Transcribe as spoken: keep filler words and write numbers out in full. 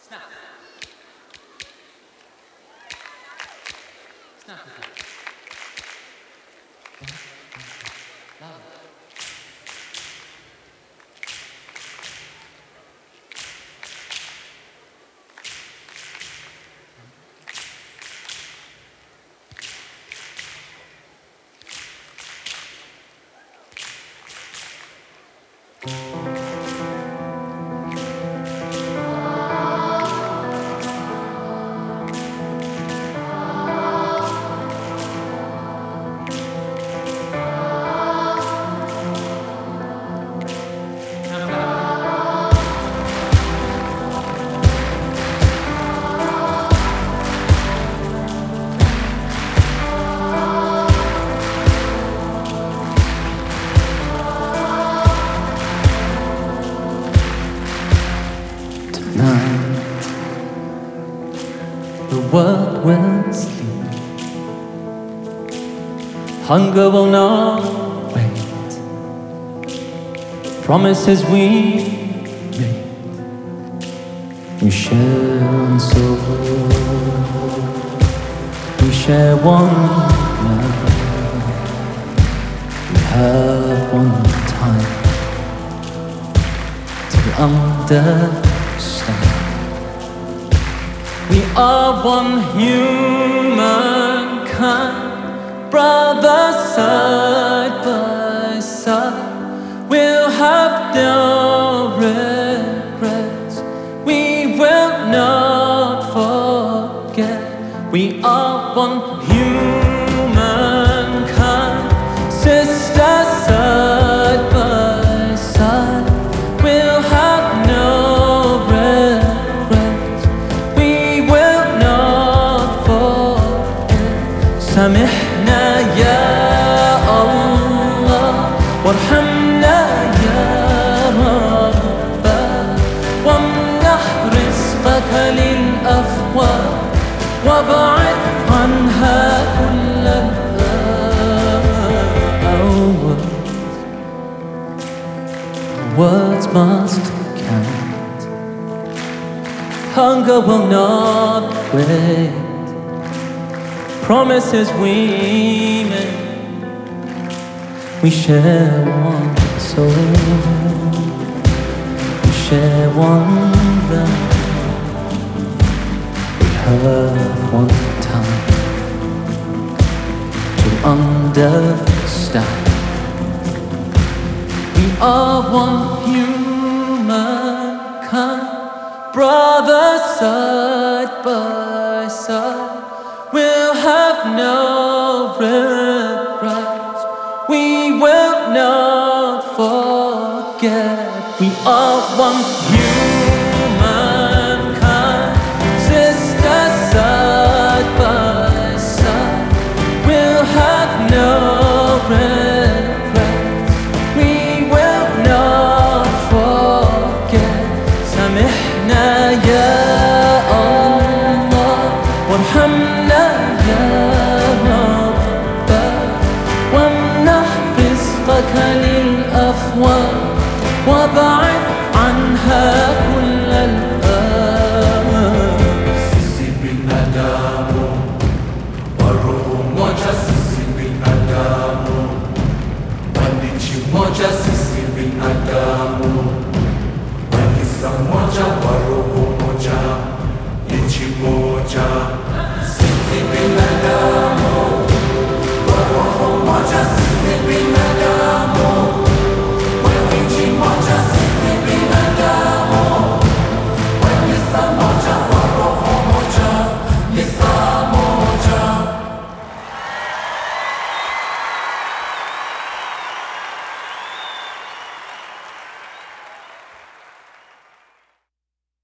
Snap. Snap. Louder. Tonight, the world will sleep. Hunger will not wait. Promises we made, we share one soul. We share one love. We have one time to understand. We are one humankind, brothers side by side. We'll have no regrets. We will not forget. We are one humankind, sisters side by side. We'll have no regrets. We will not forget. سامحنا يا الله وارحمنا يا رب، وامنح رزقك للأفواه وابعد عنها كل الأوى. Words must count. Hunger will not wait. Promises we made, we share one soul. We share one love. We have one time to understand. We are one humankind, brothers side by side. We'll have no regrets. We will not forget. We are one humankind, sisters side by side. We'll have no regrets. We will not forget. سامحنا يا